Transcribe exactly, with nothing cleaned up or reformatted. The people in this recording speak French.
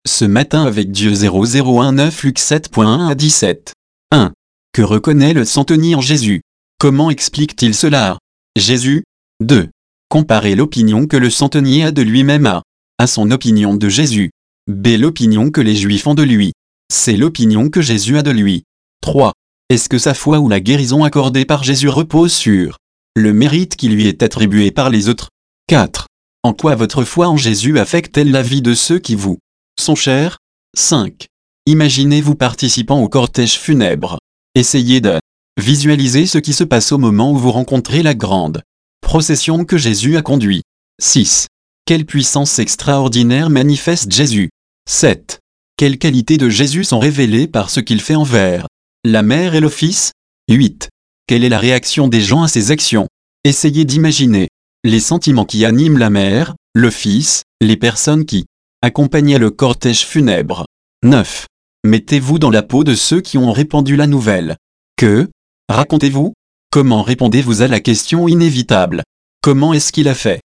Ce matin avec Dieu zéro zéro un neuf Luc sept point un à dix-sept. un. Que reconnaît le centenier en Jésus? Comment explique-t-il cela? Jésus. deux. Comparer l'opinion que le centenier a de lui-même à à son opinion de Jésus. B. L'opinion que les Juifs ont de lui. C. L'opinion que Jésus a de lui. trois. Est-ce que sa foi ou la guérison accordée par Jésus repose sur le mérite qui lui est attribué par les autres? quatre. En quoi votre foi en Jésus affecte-t-elle la vie de ceux qui vous sont chers? cinq. Imaginez-vous participant au cortège funèbre. Essayez de visualiser ce qui se passe au moment où vous rencontrez la grande procession que Jésus a conduit. six. Quelle puissance extraordinaire manifeste Jésus? sept. Quelles qualités de Jésus sont révélées par ce qu'il fait envers la mère et le fils? huit. Quelle est la réaction des gens à ces actions? Essayez d'imaginer les sentiments qui animent la mère, le fils, les personnes qui accompagnaient le cortège funèbre. neuf. Mettez-vous dans la peau de ceux qui ont répandu la nouvelle. Que racontez-vous? Comment répondez-vous à la question inévitable? Comment est-ce qu'il a fait?